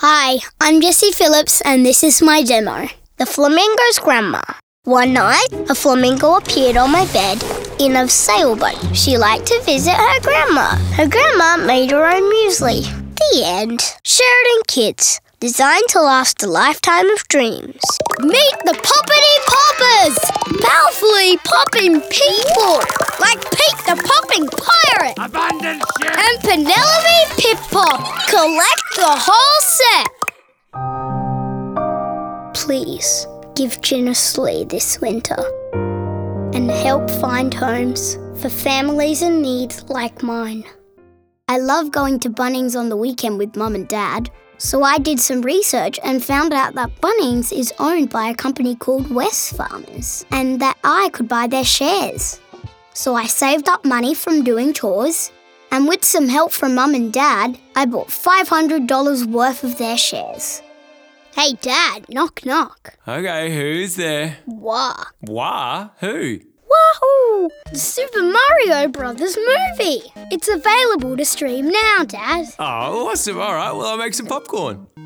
Hi, I'm Jessie Phillips and this is my demo. The Flamingo's Grandma. One night, a flamingo appeared on my bed in a sailboat. She liked to visit her grandma. Her grandma made her own muesli. The end. Sheridan Kids. Designed to last a lifetime of dreams. Meet the Poppity Poppers! Powerfully popping people! Like Pete the Popping Pirate! Abundant ship! And Penelope Pip-Pop! Collect the whole set! Please give generously this winter and help find homes for families in need like mine. I love going to Bunnings on the weekend with Mum and Dad. So I did some research and found out that Bunnings is owned by a company called Wesfarmers and that I could buy their shares. So I saved up money from doing chores and with some help from Mum and Dad, I bought $500 worth of their shares. Hey Dad, knock knock. Okay, who's there? Wah. Wah? Who? Wahoo! The Super Mario Brothers movie. It's available to stream now, Dad. Oh, awesome. All right, well, I'll make some popcorn.